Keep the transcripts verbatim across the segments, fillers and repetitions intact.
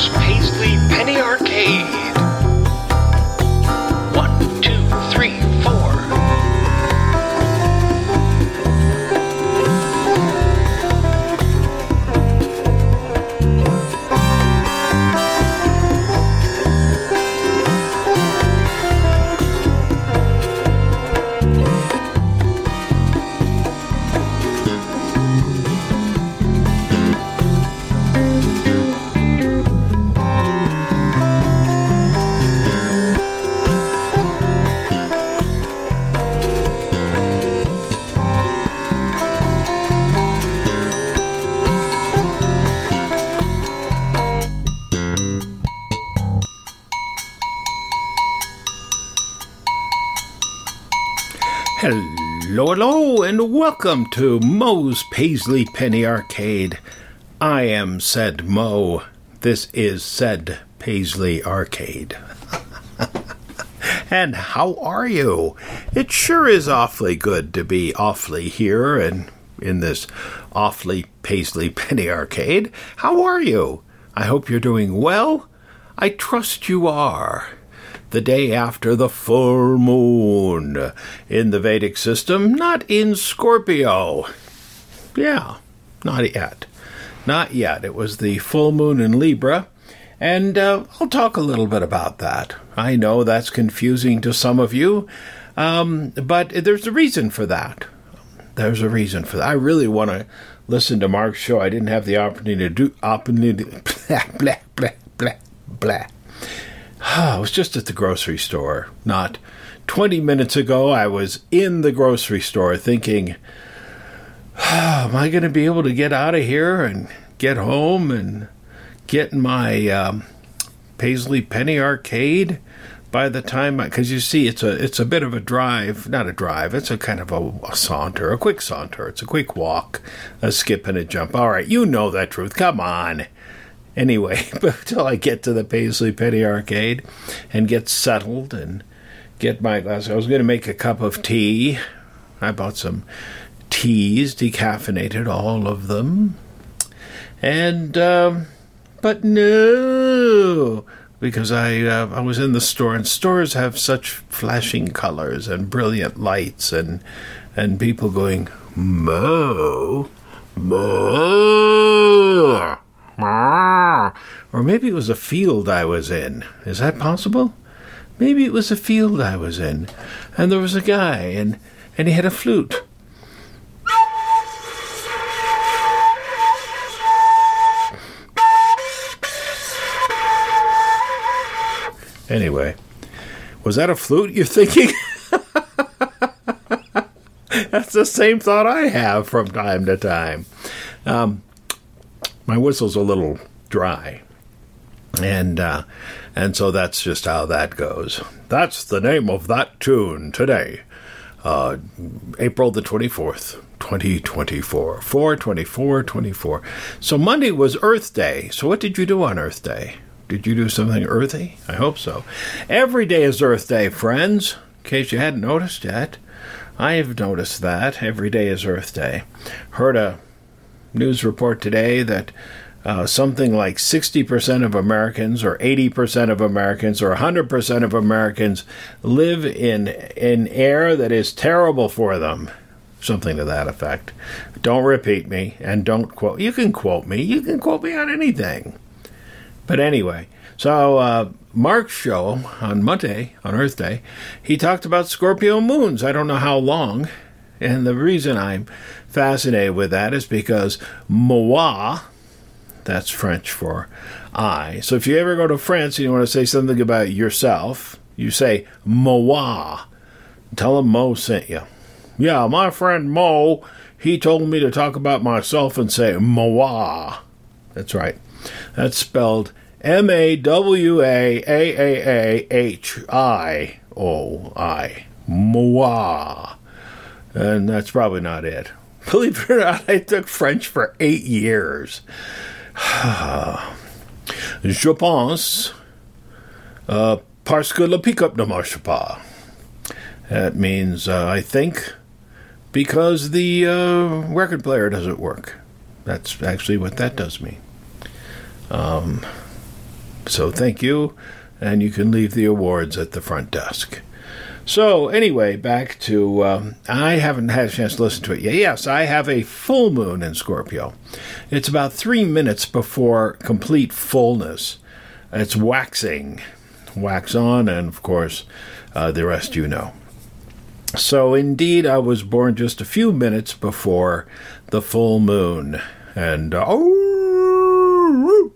Moe's Paisley Penny Arcade. One, two, three, four. Hello, hello, and welcome to Moe's Paisley Penny Arcade. I am said Moe. This is said Paisley Arcade. And how are you? It sure is awfully good to be awfully here and in this awfully Paisley Penny Arcade. How are you? I hope you're doing well. I trust you are. The day after the full moon in the Vedic system, not in Scorpio. Yeah, not yet. Not yet. It was the full moon in Libra, and uh, I'll talk a little bit about that. I know that's confusing to some of you, um, but there's a reason for that. There's a reason for that. I really want to listen to Mark's show. I didn't have the opportunity to do... Opportunity, blah, blah, blah, blah, blah. I was just at the grocery store. Not twenty minutes ago, I was in the grocery store thinking, oh, am I going to be able to get out of here and get home and get my um, Paisley Penny Arcade by the time I... Because you see, it's a it's a bit of a drive. Not a drive. It's a kind of a, a saunter, a quick saunter. It's a quick walk, a skip and a jump. All right, you know that truth. Come on. Anyway, but until I get to the Paisley Penny Arcade and get settled and get my glass, I was going to make a cup of tea. I bought some teas, decaffeinated, all of them. And, um, but no, because I, uh, I was in the store, and stores have such flashing colors and brilliant lights and, and people going, Mo, Mo. Or maybe it was a field I was in. Is that possible? Maybe it was a field I was in. And there was a guy, and, and he had a flute. Anyway, was that a flute you're thinking? That's the same thought I have from time to time. Um... My whistle's a little dry, and uh, and so that's just how that goes. That's the name of that tune today, uh, April the twenty-fourth, twenty twenty-four, four twenty-four twenty-four. So Monday was Earth Day. So what did you do on Earth Day? Did you do something earthy? I hope so. Every day is Earth Day, friends, in case you hadn't noticed yet. I've noticed that. Every day is Earth Day. Heard a news report today that uh, something like sixty percent of Americans or eighty percent of Americans or one hundred percent of Americans live in, in air that is terrible for them. Something to that effect. Don't repeat me and don't quote. You can quote me. You can quote me on anything. But anyway, so uh, Mark's show on Monday, on Earth Day, he talked about Scorpio moons. I don't know how long. And the reason I'm fascinated with that is because moi, that's French for I. So if you ever go to France and you want to say something about yourself, you say moi. Tell them Mo sent you. Yeah, my friend Mo, he told me to talk about myself and say moi. That's right. That's spelled M A W A A A A H I O I. Moi. And that's probably not it. Believe it or not, I took French for eight years. Je pense, uh, parce que le pick-up ne marche pas. That means, uh, I think, because the uh, record player doesn't work. That's actually what that does mean. Um, So thank you, and you can leave the awards at the front desk. So anyway, back to, um, I haven't had a chance to listen to it yet. Yes, I have a full moon in Scorpio. It's about three minutes before complete fullness. It's waxing, wax on, and of course, uh, the rest you know. So indeed, I was born just a few minutes before the full moon. And, uh, oh,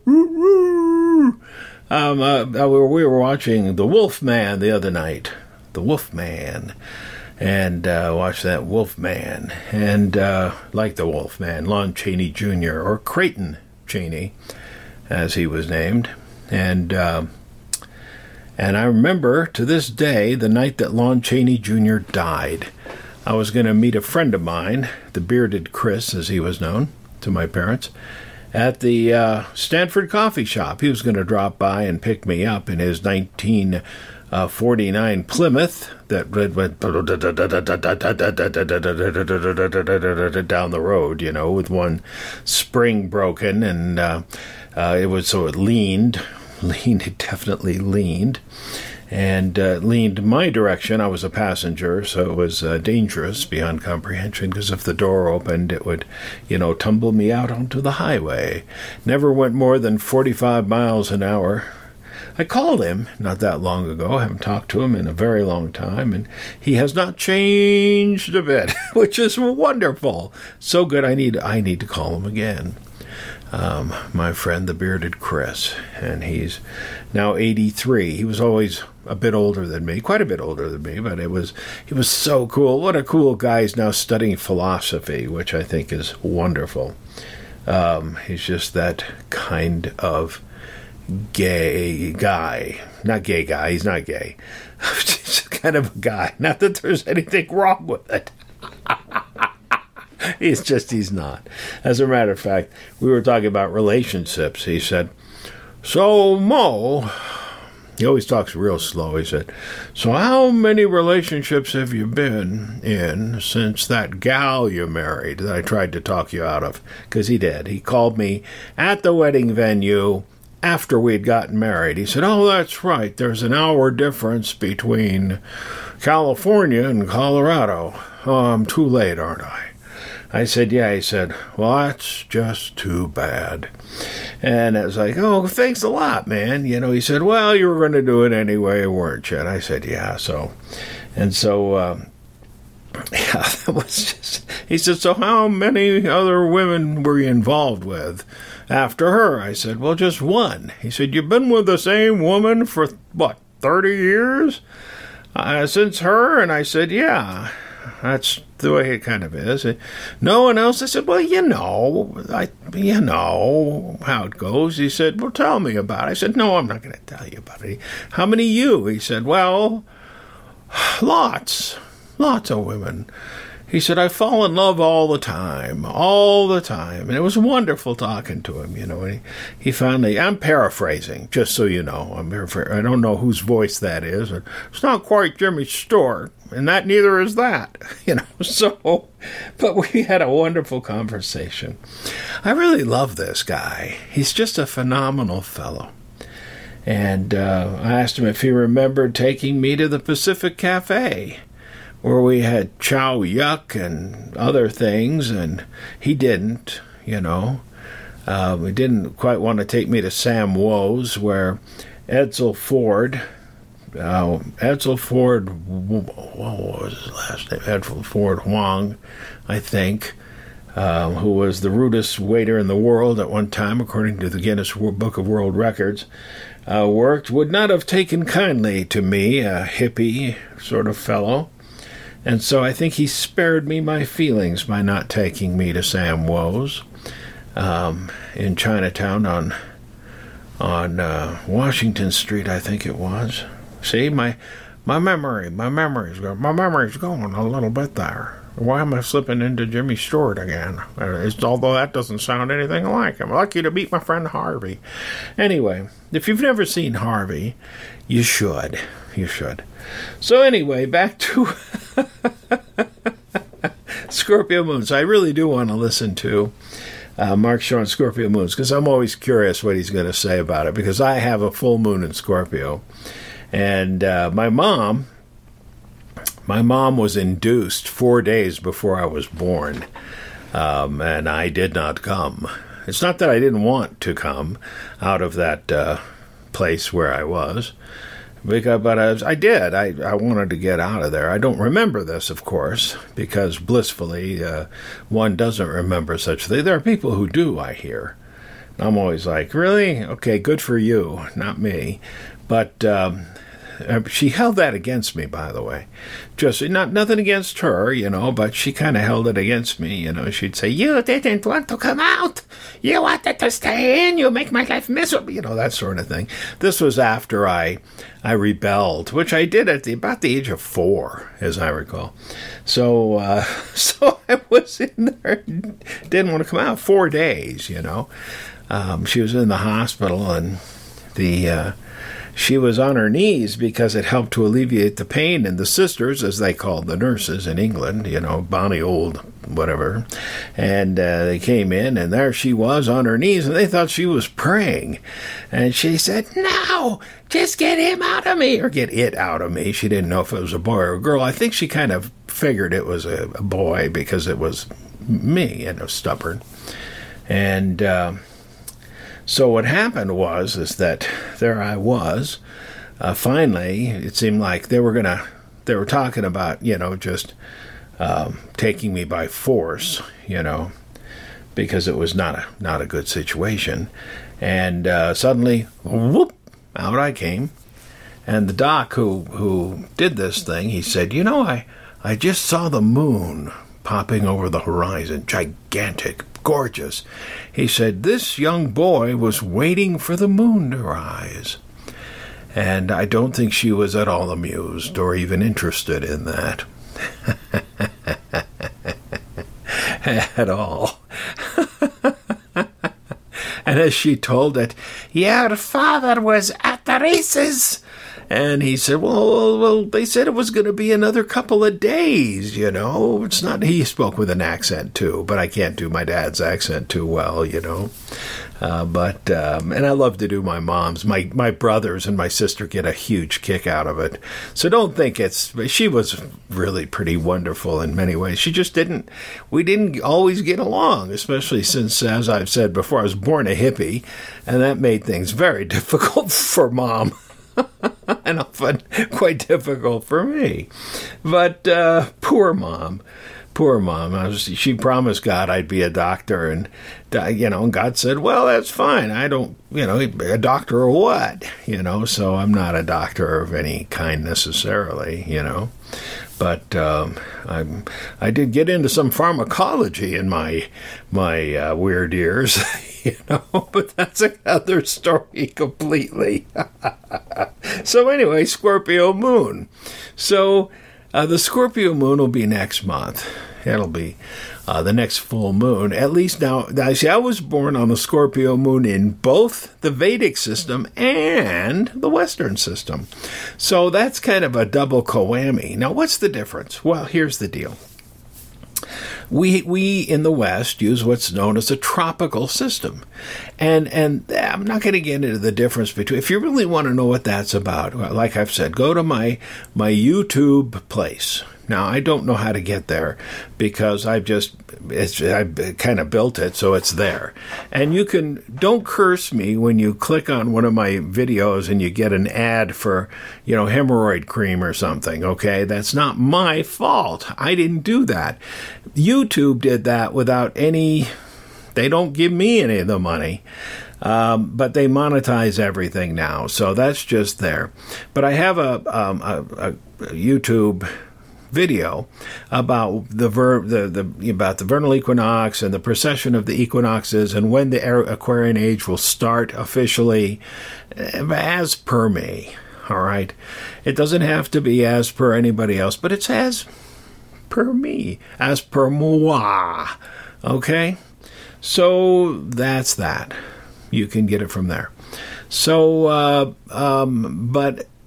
um, uh, we were watching The Wolfman the other night. The Wolfman, and uh, watch that Wolfman, and uh, like the Wolfman, Lon Chaney Junior, or Creighton Chaney, as he was named, and uh, and I remember to this day the night that Lon Chaney Junior died. I was going to meet a friend of mine, the Bearded Chris, as he was known to my parents, at the uh, Stanford Coffee Shop. He was going to drop by and pick me up in his nineteen forty-nine Plymouth that went down the road, you know, with one spring broken, and uh, uh, it was so it leaned, leaned, it definitely leaned, and uh, leaned my direction. I was a passenger, so it was uh, dangerous beyond comprehension, because if the door opened, it would, you know, tumble me out onto the highway. Never went more than forty-five miles an hour. I called him not that long ago. I haven't talked to him in a very long time, and he has not changed a bit, which is wonderful. So good, I need I need to call him again. Um, my friend, the Bearded Chris, and he's now eighty-three. He was always a bit older than me, quite a bit older than me, but it was he was so cool. What a cool guy. He's now studying philosophy, which I think is wonderful. Um, he's just that kind of gay guy. Not gay guy, he's not gay. Just kind of a guy. Not that there's anything wrong with it. He's just, he's not. As a matter of fact, we were talking about relationships. He said, so Mo, he always talks real slow. He said, so how many relationships have you been in since that gal you married that I tried to talk you out of? Because he did. He called me at the wedding venue after we'd gotten married. He said, oh, that's right. There's an hour difference between California and Colorado. Oh, I'm too late, aren't I? I said, yeah. He said, well, that's just too bad. And I was like, oh, thanks a lot, man. You know, he said, well, you were going to do it anyway, weren't you? And I said, yeah. So, and so, um, yeah, that was just, he said, so how many other women were you involved with after her? I said, well, just one. He said, you've been with the same woman for, what, thirty years? Uh, since her? And I said, yeah. That's the way it kind of is. No one else? I said, well, you know, I, you know how it goes. He said, well, tell me about it. I said, no, I'm not going to tell you about it. How many you? He said, well, lots, lots of women. He said, I fall in love all the time, all the time. And it was wonderful talking to him, you know. And he, he finally, I'm paraphrasing, just so you know. I'm paraphr- I don't know whose voice that is. It's not quite Jimmy Stewart, and that neither is that, you know. So, but we had a wonderful conversation. I really love this guy. He's just a phenomenal fellow. And uh, I asked him if he remembered taking me to the Pacific Cafe, where we had chow yuck and other things, and he didn't, you know. Uh, he didn't quite want to take me to Sam Woe's, where Edsel Ford, uh, Edsel Ford, what was his last name? Edsel Ford Huang, I think, uh, who was the rudest waiter in the world at one time, according to the Guinness Book of World Records, uh, worked, would not have taken kindly to me, a hippie sort of fellow. And so I think he spared me my feelings by not taking me to Sam Woe's um, in Chinatown on on uh, Washington Street, I think it was. See, my my memory, my memory's go, my memory's going a little bit there. Why am I slipping into Jimmy Stewart again? It's, although that doesn't sound anything like him. Lucky to meet my friend Harvey. Anyway, if you've never seen Harvey, you should. You should. So anyway, back to Scorpio Moon. So I really do want to listen to uh, Mark showing Scorpio moons, because I'm always curious what he's going to say about it, because I have a full moon in Scorpio. And uh, my mom, my mom was induced four days before I was born, um, and I did not come. It's not that I didn't want to come out of that uh, place where I was, because, but I, I did. I, I wanted to get out of there. I don't remember this, of course, because blissfully uh, one doesn't remember such things. There are people who do, I hear. I'm always like, really? Okay, good for you, not me. But um, she held that against me, by the way. Just not nothing against her, you know, but she kind of held it against me, you know. She'd say, you didn't want to come out. You wanted to stay in. You make my life miserable, you know, that sort of thing. This was after I I rebelled, which I did at the, about the age of four, as I recall. So, uh, so I was in there, didn't want to come out four days, you know. Um, she was in the hospital, and the... Uh, She was on her knees because it helped to alleviate the pain, and the sisters, as they called the nurses in England, you know, bonny old whatever, and uh, they came in, and there she was on her knees, and they thought she was praying. And she said, no, just get him out of me, or get it out of me. She didn't know if it was a boy or a girl. I think she kind of figured it was a, a boy because it was me, and it was stubborn. And... Uh, So what happened was is that there I was. Uh, finally, it seemed like they were gonna. They were talking about, you know, just um, taking me by force, you know, because it was not a not a good situation. And uh, suddenly, whoop, out I came. And the doc who who did this thing, he said, you know, I I just saw the moon popping over the horizon, gigantic. Gorgeous. He said, this young boy was waiting for the moon to rise. And I don't think she was at all amused or even interested in that. At all. And as she told it, your father was at the races. And he said, well, well, they said it was going to be another couple of days, you know. It's not, he spoke with an accent, too, but I can't do my dad's accent too well, you know. Uh, but, um, and I love to do my mom's. My, my brothers and my sister get a huge kick out of it. So don't think it's, she was really pretty wonderful in many ways. She just didn't, we didn't always get along, especially since, as I've said before, I was born a hippie, and that made things very difficult for Mom. And often quite difficult for me. But uh, poor Mom. Poor Mom. I was, she promised God I'd be a doctor. And, you know, and God said, well, that's fine. I don't, you know, a doctor or what? You know, so I'm not a doctor of any kind necessarily, you know. But um, I I did get into some pharmacology in my my uh, weird years, you know, but that's another story completely. So anyway, Scorpio moon. So uh, the Scorpio moon will be next month. It'll be uh, the next full moon. At least now, now, see, I was born on a Scorpio moon in both the Vedic system and the Western system. So that's kind of a double co-whammy. Now, what's the difference? Well, here's the deal. We we in the West use what's known as a tropical system. And and I'm not going to get into the difference between, if you really want to know what that's about, like I've said, go to my my YouTube place. Now, I don't know how to get there because I've just, it's, I've kind of built it, so it's there. And you can, don't curse me when you click on one of my videos and you get an ad for, you know, hemorrhoid cream or something, okay? That's not my fault. I didn't do that. YouTube did that without any, they don't give me any of the money. Um, but they monetize everything now, so that's just there. But I have a, um, a, a YouTube video about the, ver- the the about the vernal equinox and the precession of the equinoxes and when the Aquarian age will start officially, as per me. All right, it doesn't have to be as per anybody else, but it's as per me, as per moi. Okay, so that's that. You can get it from there. So, uh, um, but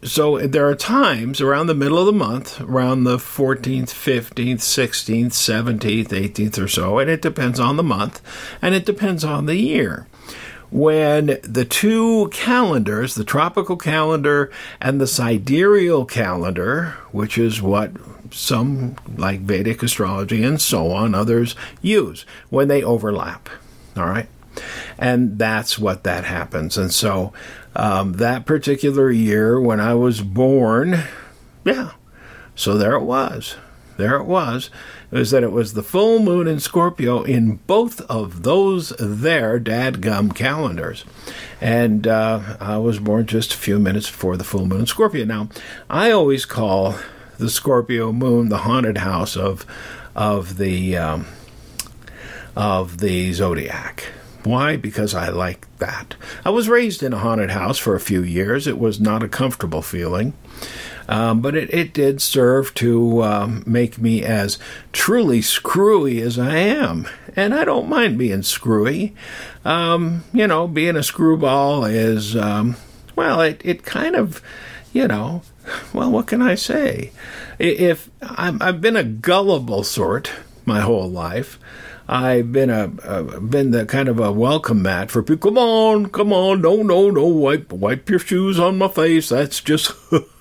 so there are times around the middle of the month, around the fourteenth, fifteenth, sixteenth, seventeenth, eighteenth or so, and it depends on the month, and it depends on the year, when the two calendars, the tropical calendar and the sidereal calendar, which is what some, like Vedic astrology and so on, others use, when they overlap. All right? And that's what that happens. And so um, that particular year when I was born, yeah, so there it was. There it was. It was that it was the full moon in Scorpio in both of those there dadgum calendars. And uh, I was born just a few minutes before the full moon in Scorpio. Now, I always call the Scorpio moon the haunted house of of the um, of the zodiac. Why? Because I like that. I was raised in a haunted house for a few years. It was not a comfortable feeling. Um, but it, it did serve to um, make me as truly screwy as I am. And I don't mind being screwy. Um, you know, being a screwball is, um, well, it, it kind of, you know, well, what can I say? If I'm, I've been a gullible sort my whole life. I've been a, a been the kind of a welcome mat for people. Come on, come on, no, no, no, wipe wipe your shoes on my face. That's just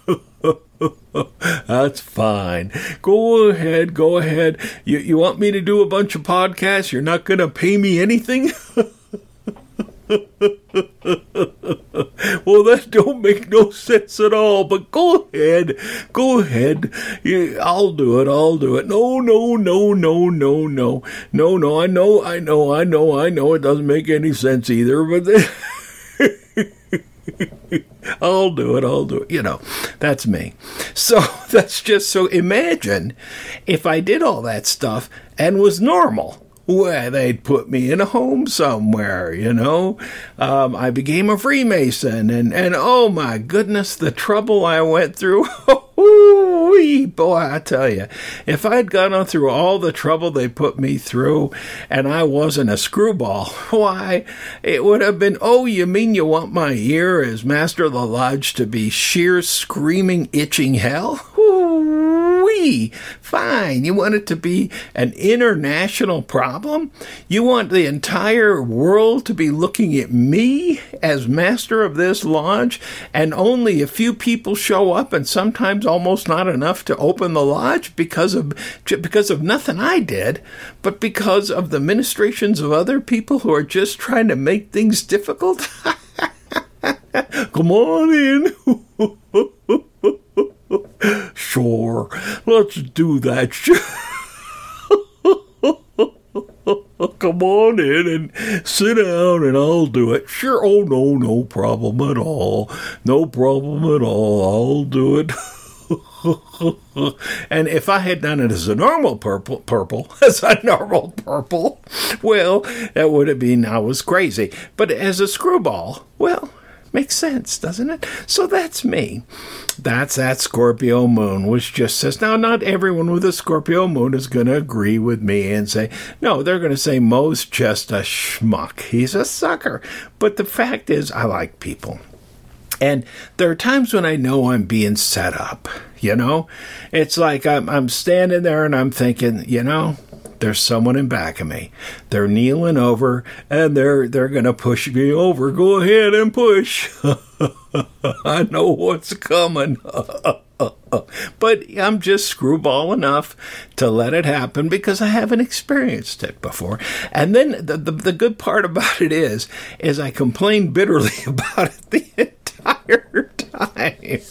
that's fine. Go ahead, go ahead. You you want me to do a bunch of podcasts? You're not gonna pay me anything? Well, that don't make no sense at all, but go ahead, go ahead, I'll do it, I'll do it. No, no, no, no, no, no, no, no, I know, I know, I know, I know, it doesn't make any sense either, but I'll do it, I'll do it, you know, that's me. So that's just, so imagine if I did all that stuff and was normal. Well, they'd put me in a home somewhere, you know. Um, I became a Freemason, and, and oh my goodness, the trouble I went through. Boy, I tell you, if I'd gone through all the trouble they put me through and I wasn't a screwball, why, it would have been, oh, you mean you want my ear as Master of the Lodge to be sheer screaming, itching hell? Wee, fine. You want it to be an international problem? You want the entire world to be looking at me as master of this lodge, and only a few people show up, and sometimes almost not enough to open the lodge because of because of nothing I did, but because of the ministrations of other people who are just trying to make things difficult? Come on in. Sure, let's do that. Come on in and sit down and I'll do it. Sure, oh no, no problem at all. No problem at all, I'll do it. And if I had done it as a normal purple, purple, as a normal purple, well, that would have been, I was crazy. But as a screwball, well, makes sense, doesn't it? So that's me. That's that Scorpio moon, which just says, now, not everyone with a Scorpio moon is going to agree with me and say, no, they're going to say Mo's just a schmuck. He's a sucker. But the fact is, I like people. And there are times when I know I'm being set up, you know? It's like I'm, I'm standing there and I'm thinking, you know, there's someone in back of me. They're kneeling over, and they're they're going to push me over. Go ahead and push. I know what's coming. But I'm just screwball enough to let it happen because I haven't experienced it before. And then the, the, the good part about it is, is I complain bitterly about it the entire time.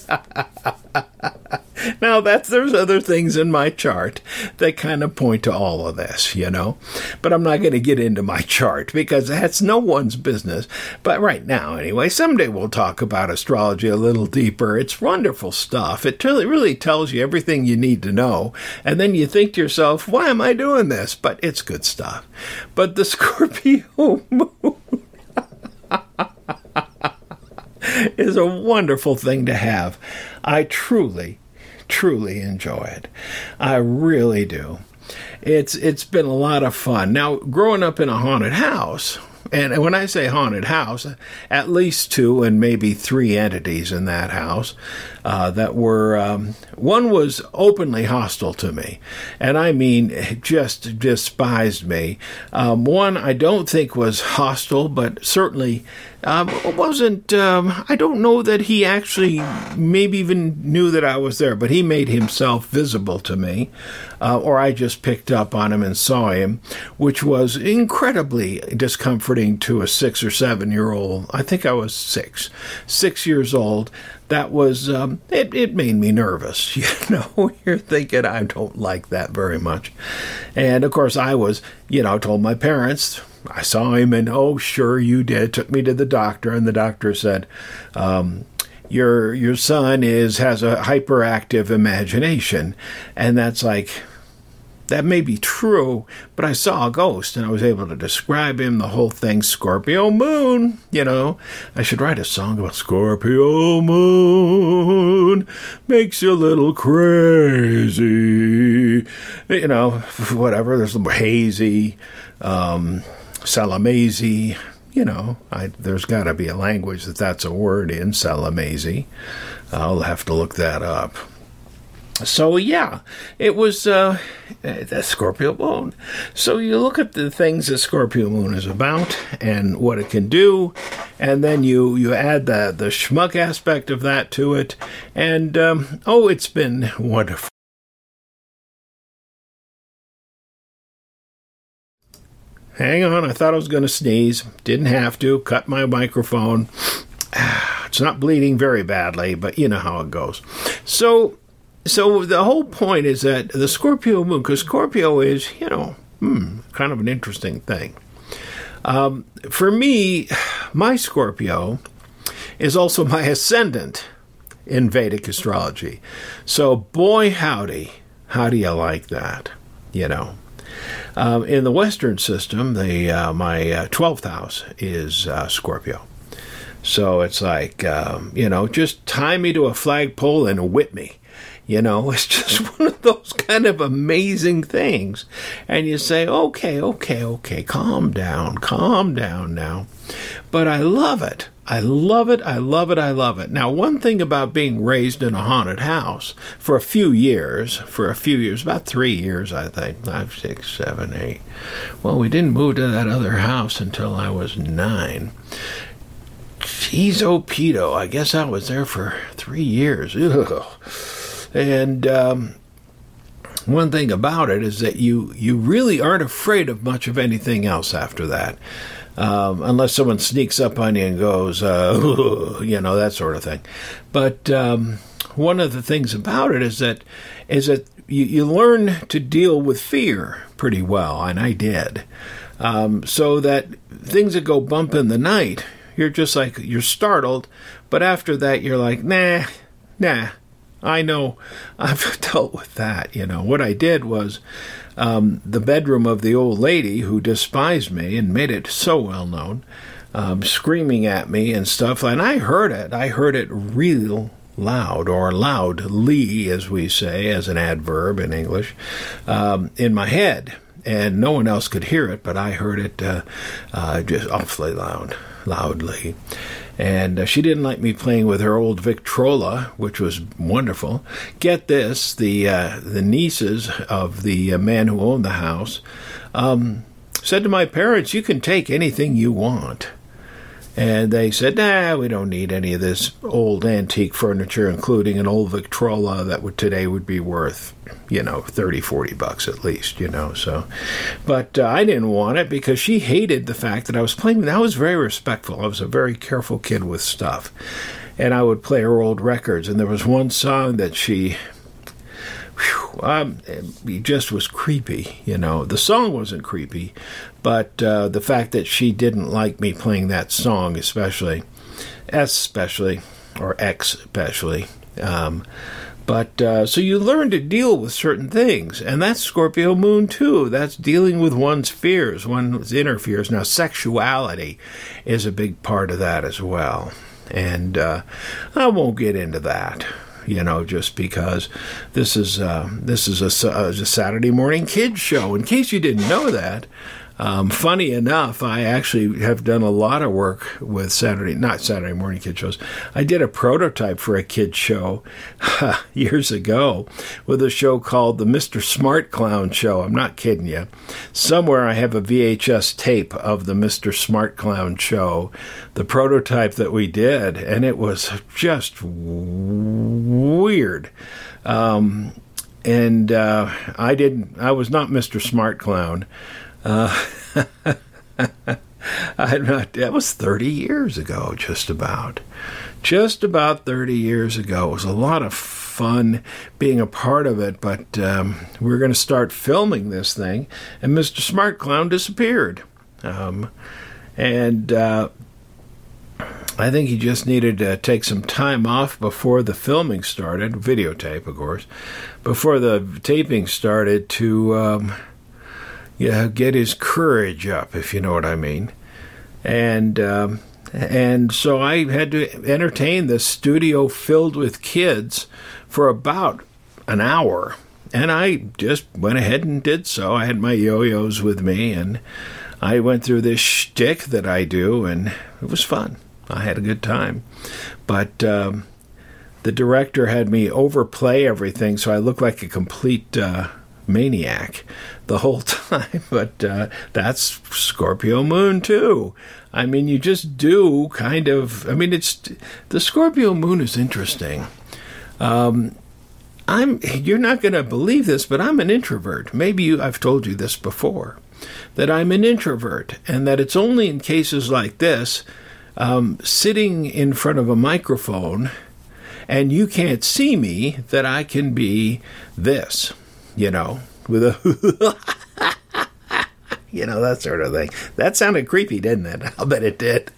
Now, that's there's other things in my chart that kind of point to all of this, you know. But I'm not going to get into my chart because that's no one's business. But right now, anyway, someday we'll talk about astrology a little deeper. It's wonderful stuff. It really, really tells you everything you need to know. And then you think to yourself, why am I doing this? But it's good stuff. But the Scorpio moon is a wonderful thing to have. I truly, truly enjoy it. I really do. It's it's been a lot of fun. Now, growing up in a haunted house, And when I say haunted house, at least two and maybe three entities in that house uh, that were, um, one was openly hostile to me. And I mean, just despised me. Um, one I don't think was hostile, but certainly um, wasn't, um, I don't know that he actually maybe even knew that I was there, but he made himself visible to me. Uh, or I just picked up on him and saw him, which was incredibly discomforting to a six or seven year old. I think I was six, six years old. That was, um, it, it made me nervous. You know, you're thinking, I don't like that very much. And of course I was, you know, told my parents, I saw him and, oh, sure you did. Took me to the doctor, and the doctor said, um, your, your son is, has a hyperactive imagination. And that's like, that may be true, but I saw a ghost, and I was able to describe him, the whole thing, Scorpio moon, you know. I should write a song about Scorpio moon, makes you a little crazy, you know, whatever. There's a little hazy, um, Salamazy, you know. I, there's got to be a language that that's a word in, Salamazy. I'll have to look that up. So, yeah, it was uh, the Scorpio moon. So you look at the things that Scorpio moon is about and what it can do, and then you, you add the, the schmuck aspect of that to it, and, um, oh, it's been wonderful. Hang on, I thought I was going to sneeze. Didn't have to. Cut my microphone. It's not bleeding very badly, but you know how it goes. So... So the whole point is that the Scorpio moon, because Scorpio is, you know, hmm, kind of an interesting thing. Um, for me, my Scorpio is also my ascendant in Vedic astrology. So boy, howdy, how do you like that? You know, um, in the Western system, the uh, my uh, twelfth house is uh, Scorpio. So it's like, um, you know, just tie me to a flagpole and whip me. You know, it's just one of those kind of amazing things. And you say, okay, okay, okay, calm down, calm down now. But I love it. I love it, I love it, I love it. Now, one thing about being raised in a haunted house for a few years, for a few years, about three years, I think, five, six, seven, eight. Well, we didn't move to that other house until I was nine. Jeez, oh, pedo, I guess I was there for three years. Ugh. And um, one thing about it is that you, you really aren't afraid of much of anything else after that, um, unless someone sneaks up on you and goes, uh, you know, that sort of thing. But um, one of the things about it is that is that you, you learn to deal with fear pretty well, and I did. Um, so that things that go bump in the night, you're just like, you're startled, but after that you're like, nah, nah. I know, I've dealt with that, you know. What I did was um, the bedroom of the old lady who despised me and made it so well known, um, screaming at me and stuff, and I heard it. I heard it real loud, or loudly, as we say, as an adverb in English, um, in my head. And no one else could hear it, but I heard it uh, uh, just awfully loud, loudly. And uh, she didn't like me playing with her old Victrola, which was wonderful. Get this, the uh, the nieces of the uh, man who owned the house um, said to my parents, you can take anything you want. And they said, nah, we don't need any of this old antique furniture, including an old Victrola that would today would be worth, you know, thirty, forty bucks at least, you know. So, but uh, I didn't want it because she hated the fact that I was playing. I was very respectful. I was a very careful kid with stuff. And I would play her old records. And there was one song that she... Whew, um, it just was creepy, you know. The song wasn't creepy, but uh, the fact that she didn't like me playing that song, especially, especially, or especially. Um, but uh, so you learn to deal with certain things, and that's Scorpio moon too. That's dealing with one's fears, one's inner fears. Now, sexuality is a big part of that as well, and uh, I won't get into that. You know, just because this is uh, this is a, a Saturday morning kids show. In case you didn't know that, Um, funny enough, I actually have done a lot of work with Saturday, not Saturday morning kid shows. I did a prototype for a kid show years ago with a show called the Mister Smart Clown Show. I'm not kidding you. Somewhere I have a V H S tape of the Mister Smart Clown Show, the prototype that we did, and it was just weird. Um, and uh, I didn't. I was not Mister Smart Clown. Uh, I'm not. That was thirty years ago, just about. Just about thirty years ago. It was a lot of fun being a part of it, but um, we were going to start filming this thing, and Mister Smart Clown disappeared. Um, and uh, I think he just needed to take some time off before the filming started, videotape, of course, before the taping started to um, yeah, get his courage up, if you know what I mean. And um, and so I had to entertain this studio filled with kids for about an hour. And I just went ahead and did so. I had my yo-yos with me, and I went through this shtick that I do, and it was fun. I had a good time. But um, the director had me overplay everything, so I looked like a complete uh, maniac the whole time. But uh, that's Scorpio Moon, too. I mean, you just do kind of... I mean, it's... The Scorpio Moon is interesting. Um, I'm... You're not going to believe this, but I'm an introvert. Maybe you, I've told you this before, that I'm an introvert, and that it's only in cases like this... Um, sitting in front of a microphone and you can't see me, that I can be this, you know, with a, you know, that sort of thing. That sounded creepy, didn't it? I'll bet it did.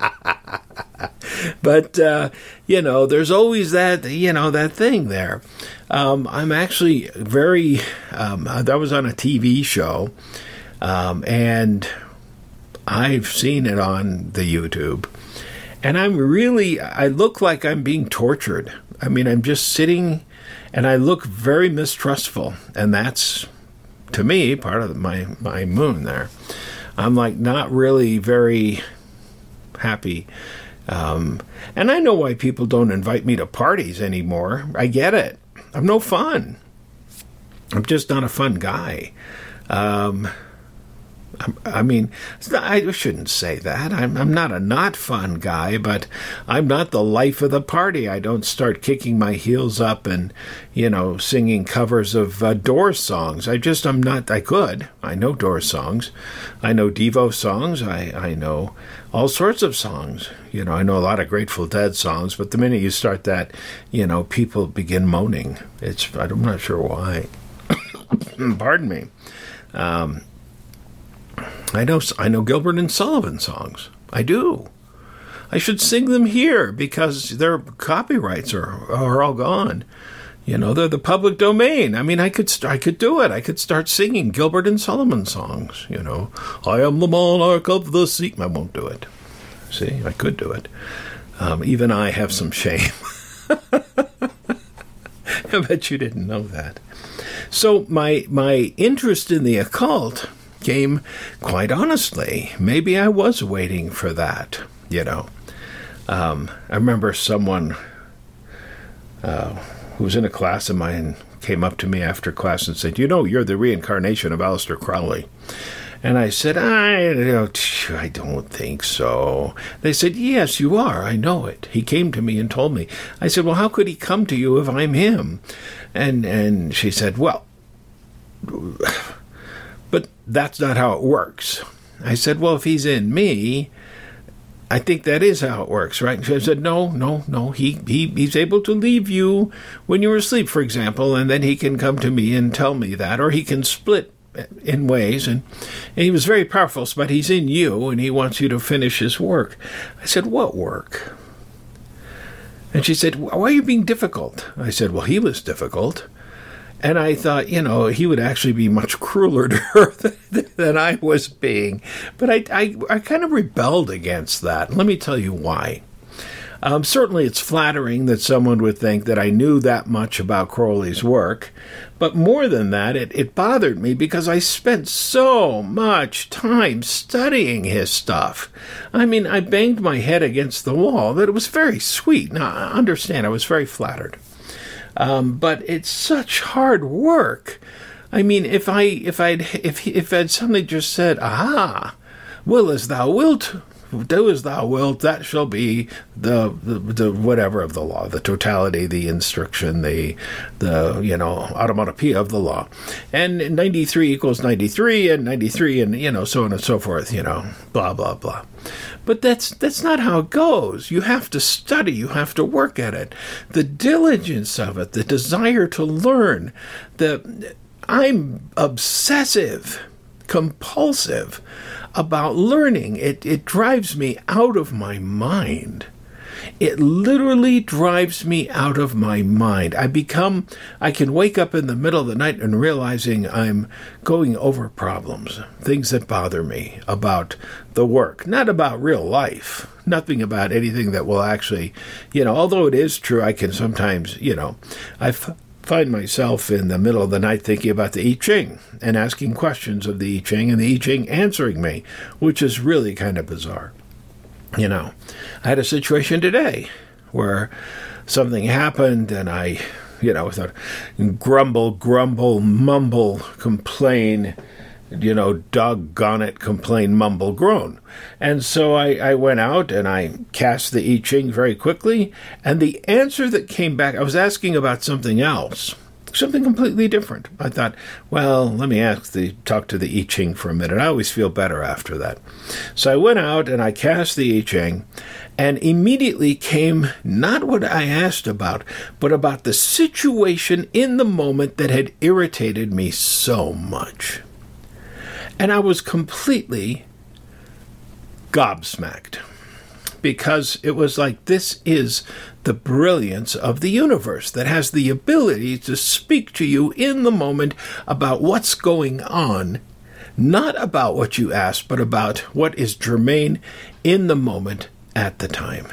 But, uh, you know, there's always that, you know, that thing there. Um, I'm actually very, um, that was on a T V show, um, and I've seen it on the YouTube, and I'm really, I look like I'm being tortured. I mean, I'm just sitting, and I look very mistrustful, and that's, to me, part of my, my moon there. I'm like not really very happy. Um, and I know why people don't invite me to parties anymore. I get it. I'm no fun. I'm just not a fun guy. Um... I mean, I shouldn't say that. I'm, I'm not a not fun guy, but I'm not the life of the party. I don't start kicking my heels up and, you know, singing covers of uh, Doors songs. I just, I'm not, I could. I know Doors songs. I know Devo songs. I, I know all sorts of songs. You know, I know a lot of Grateful Dead songs, but the minute you start that, you know, people begin moaning. It's, I'm not sure why. Pardon me. Um... I know I know Gilbert and Sullivan songs. I do. I should sing them here because their copyrights are are all gone. You know, they're the public domain. I mean, I could st- I could do it. I could start singing Gilbert and Sullivan songs. You know, I am the monarch of the sea. I won't do it. See, I could do it. Um, even I have some shame. I bet you didn't know that. So my my interest in the occult came, quite honestly, maybe I was waiting for that, you know. Um, I remember someone uh, who was in a class of mine came up to me after class and said, you know, you're the reincarnation of Aleister Crowley. And I said, I don't, I don't think so. They said, yes, you are. I know it. He came to me and told me. I said, well, how could he come to you if I'm him? And and she said, well, but that's not how it works. I said, well, if he's in me, I think that is how it works, right? And she said, no, no, no. He, he he's able to leave you when you're asleep, for example, and then he can come to me and tell me that, or he can split in ways. And, and he was very powerful, but he's in you, and he wants you to finish his work. I said, what work? And she said, why are you being difficult? I said, well, he was difficult. And I thought, you know, he would actually be much crueler to her than, than I was being. But I, I, I kind of rebelled against that. Let me tell you why. Um, certainly it's flattering that someone would think that I knew that much about Crowley's work, but more than that, it, it bothered me because I spent so much time studying his stuff. I mean, I banged my head against the wall, that it was very sweet. Now, I understand, I was very flattered. Um, but it's such hard work. I mean, if I if I'd if if I'd suddenly just said, "Aha, will as thou wilt, do as thou wilt," that shall be the, the the whatever of the law, the totality, the instruction, the the you know automatopoeia of the law, and ninety-three equals ninety-three, and ninety-three, and you know so on and so forth, you know, blah blah blah. But that's that's not how it goes. You have to study. You have to work at it. The diligence of it, the desire to learn, the I'm obsessive, compulsive about learning. It it drives me out of my mind. It literally drives me out of my mind. I become, I can wake up in the middle of the night and realizing I'm going over problems, things that bother me about the work, not about real life, nothing about anything that will actually, you know, although it is true, I can sometimes, you know, I f- find myself in the middle of the night thinking about the I Ching and asking questions of the I Ching and the I Ching answering me, which is really kind of bizarre. You know, I had a situation today where something happened and I, you know, thought, grumble, grumble, mumble, complain, you know, doggone it, complain, mumble, groan. And so I, I went out and I cast the I Ching very quickly, and the answer that came back, I was asking about something else, something completely different. I thought, well, let me ask the talk to the I Ching for a minute. I always feel better after that. So I went out and I cast the I Ching, and immediately came not what I asked about, but about the situation in the moment that had irritated me so much. And I was completely gobsmacked, because it was like, this is the brilliance of the universe that has the ability to speak to you in the moment about what's going on, not about what you asked, but about what is germane in the moment at the time.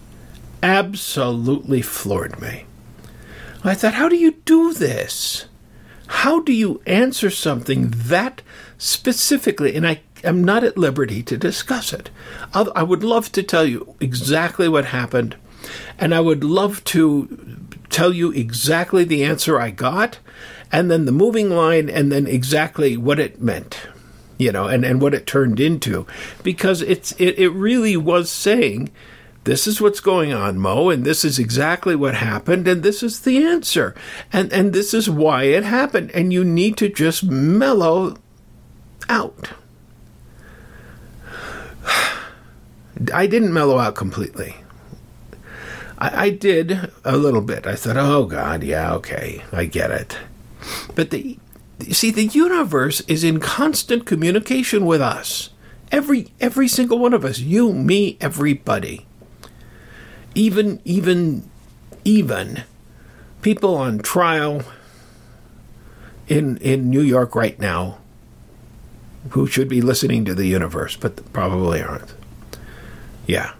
Absolutely floored me. I thought, how do you do this? How do you answer something that specifically? And I am not at liberty to discuss it. I'll, I would love to tell you exactly what happened, and I would love to tell you exactly the answer I got, and then the moving line, and then exactly what it meant, you know, and, and what it turned into. Because it's it, it really was saying, this is what's going on, Mo, and this is exactly what happened, and this is the answer, and, and this is why it happened, and you need to just mellow out. I didn't mellow out completely. I, I did a little bit. I thought, oh, God, yeah, okay, I get it. But the you see, the universe is in constant communication with us. Every every single one of us. You, me, everybody. Even, even, even people on trial in in New York right now who should be listening to the universe, but probably aren't. Yeah.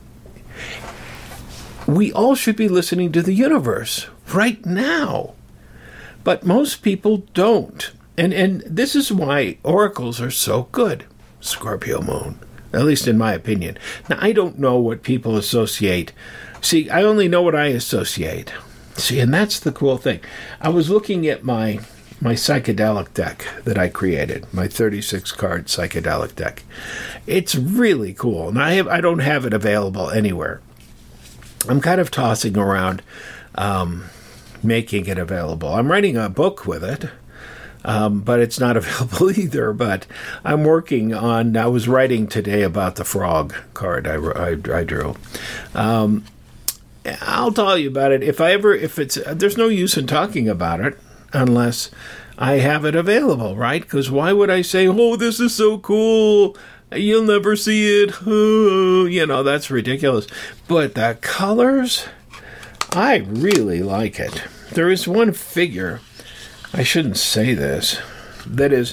We all should be listening to the universe right now. But most people don't. And and this is why oracles are so good, Scorpio Moon. At least in my opinion. Now, I don't know what people associate. See, I only know what I associate. See, and that's the cool thing. I was looking at my my psychedelic deck that I created, my thirty-six card psychedelic deck. It's really cool. And I have I don't have it available anywhere. I'm kind of tossing around um, making it available. I'm writing a book with it. Um, but it's not available either. But I'm working on, I was writing today about the frog card I, I, I drew. Um, I'll tell you about it. If I ever, if it's, there's no use in talking about it unless I have it available, right? Because why would I say, oh, this is so cool, you'll never see it. Oh, you know, that's ridiculous. But the colors, I really like it. There is one figure, I shouldn't say this, that is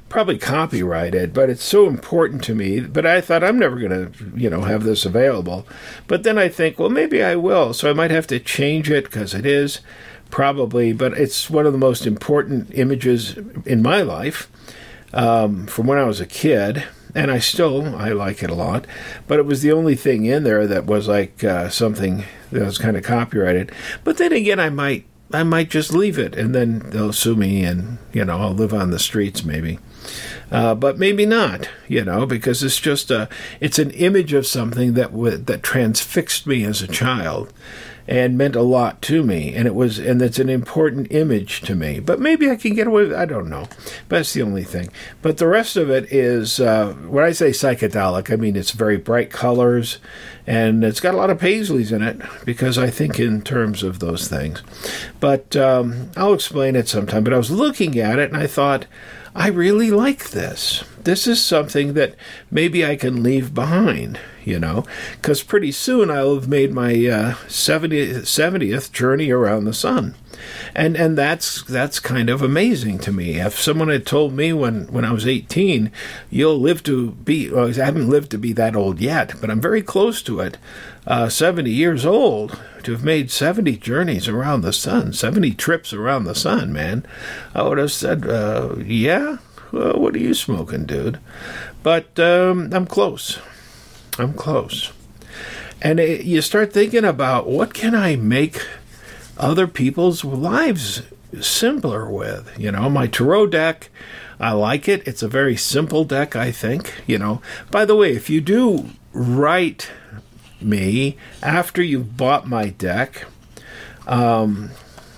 probably copyrighted, but it's so important to me. But I thought I'm never going to, you know, have this available. But then I think, well, maybe I will. So I might have to change it because it is probably, but it's one of the most important images in my life um, from when I was a kid. And I still, I like it a lot, but it was the only thing in there that was like uh, something that was kind of copyrighted. But then again, I might, I might just leave it, and then they'll sue me, and you know, I'll live on the streets maybe. Uh, but maybe not, you know, because it's just a, it's an image of something that w- that transfixed me as a child, and meant a lot to me, and it was, and it's an important image to me. But maybe I can get away with it. I don't know. That's the only thing. But the rest of it is, uh, when I say psychedelic, I mean it's very bright colors, and it's got a lot of paisleys in it, because I think in terms of those things. But um, I'll explain it sometime. But I was looking at it, and I thought, I really like this. This is something that maybe I can leave behind, you know, because pretty soon I'll have made my uh, seventieth, seventieth journey around the sun. And and that's that's kind of amazing to me. If someone had told me when, when I was eighteen, you'll live to be, well, I haven't lived to be that old yet, but I'm very close to it, uh, seventy years old, to have made seventy journeys around the sun, seventy trips around the sun, man, I would have said, uh, yeah, well, what are you smoking, dude? But um, I'm close. I'm close. And it, you start thinking about, what can I make other people's lives simpler with? You know, my tarot deck, I like it. It's a very simple deck, I think. You know, by the way, if you do write me after you've bought my deck, um,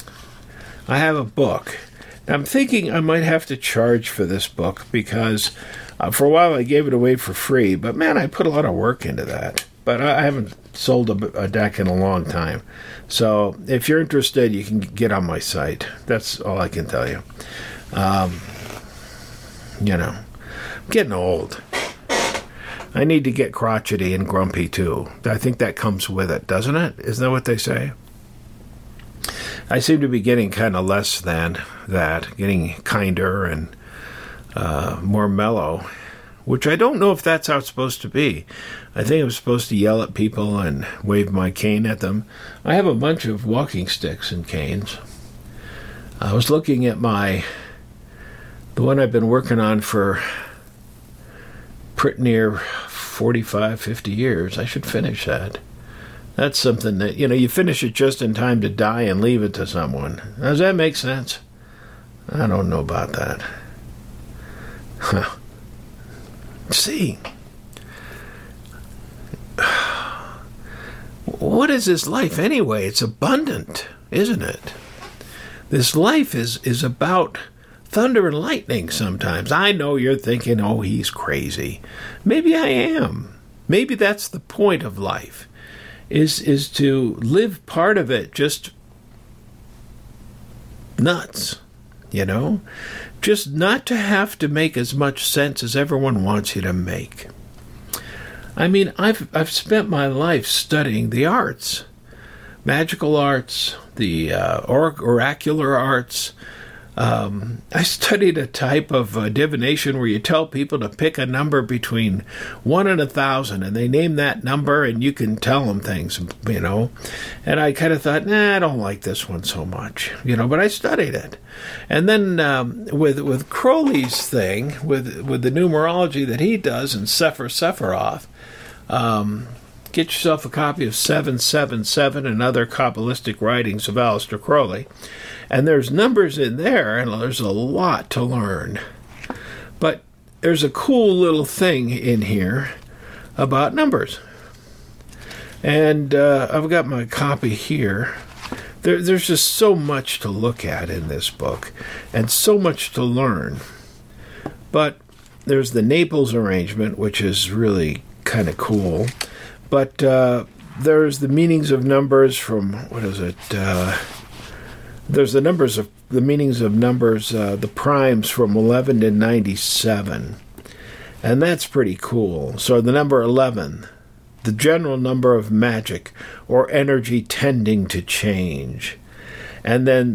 I have a book. I'm thinking I might have to charge for this book, because uh, for a while I gave it away for free, but man, I put a lot of work into that. But I, I haven't sold a, a deck in a long time. So if you're interested, you can get on my site. That's all I can tell you. Um, you know, I'm getting old. I need to get crotchety and grumpy too. I think that comes with it, doesn't it? Isn't that what they say? I seem to be getting kind of less than that, getting kinder and uh, more mellow, which I don't know if that's how it's supposed to be. I think I'm supposed to yell at people and wave my cane at them. I have a bunch of walking sticks and canes. I was looking at my, the one I've been working on for pretty near forty-five, fifty years. I should finish that. That's something that, you know, you finish it just in time to die and leave it to someone. Does that make sense? I don't know about that. Huh. See, what is this life anyway? It's abundant, isn't it? This life is, is about thunder and lightning sometimes. I know you're thinking, oh, he's crazy. Maybe I am. Maybe that's the point of life, is, is to live part of it just nuts, you know? Just not to have to make as much sense as everyone wants you to make. I mean, I've I've spent my life studying the arts, magical arts, the uh, or- oracular arts. Um, I studied a type of uh, divination where you tell people to pick a number between one and a thousand, and they name that number, and you can tell them things, you know. And I kind of thought, nah, I don't like this one so much, you know. But I studied it, and then um, with with Crowley's thing, with with the numerology that he does in Sefer Sephiroth, um, get yourself a copy of seven seven seven and other Kabbalistic writings of Aleister Crowley. And there's numbers in there, and there's a lot to learn. But there's a cool little thing in here about numbers. And uh, I've got my copy here. There, there's just so much to look at in this book, and so much to learn. But there's the Naples arrangement, which is really kind of cool. But uh, there's the meanings of numbers from, what is it, uh... There's the numbers of the meanings of numbers, uh, the primes from eleven to ninety-seven, and that's pretty cool. So the number eleven, the general number of magic or energy tending to change, and then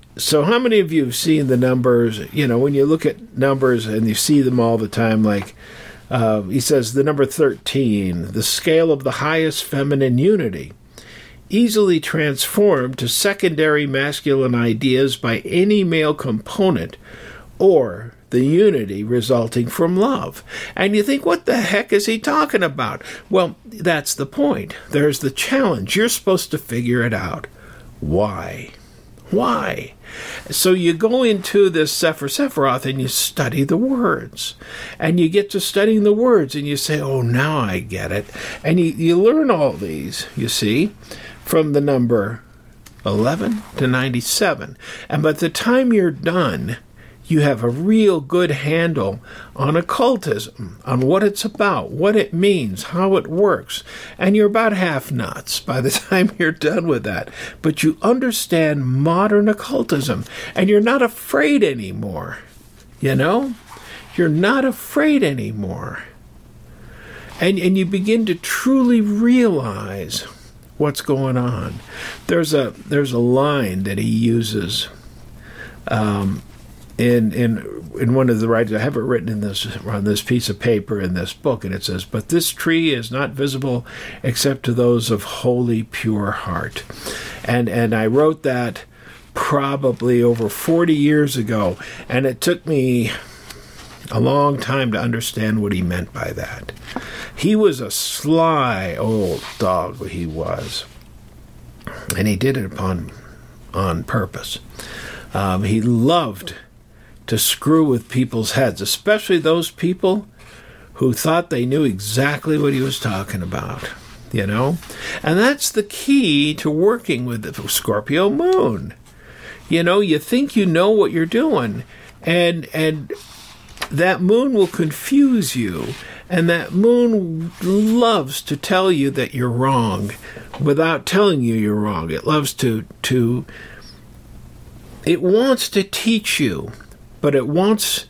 So how many of you have seen the numbers? You know, when you look at numbers and you see them all the time, like uh, he says the number thirteen, the scale of the highest feminine unity, easily transformed to secondary masculine ideas by any male component, or the unity resulting from love. And you think, what the heck is he talking about? Well, that's the point. There's the challenge. You're supposed to figure it out. Why? Why? So you go into this Sefer Sephiroth and you study the words. And you get to studying the words and you say, oh, now I get it. And you, you learn all these, you see, from the number eleven to ninety-seven. And by the time you're done, you have a real good handle on occultism, on what it's about, what it means, how it works. And you're about half nuts by the time you're done with that. But you understand modern occultism, and you're not afraid anymore. You know? You're not afraid anymore. And, and you begin to truly realize what's going on. There's a, there's a line that he uses um, In, in in one of the writings, I have it written in this on this piece of paper in this book, and it says, "But this tree is not visible except to those of holy, pure heart." And and I wrote that probably over forty years ago, and it took me a long time to understand what he meant by that. He was a sly old dog, he was, and he did it upon on purpose. Um, he loved to screw with people's heads, especially those people who thought they knew exactly what he was talking about, you know? And that's the key to working with the Scorpio moon. You know, you think you know what you're doing, and and that moon will confuse you, and that moon loves to tell you that you're wrong without telling you you're wrong. It loves to, to it wants to teach you. But it wants,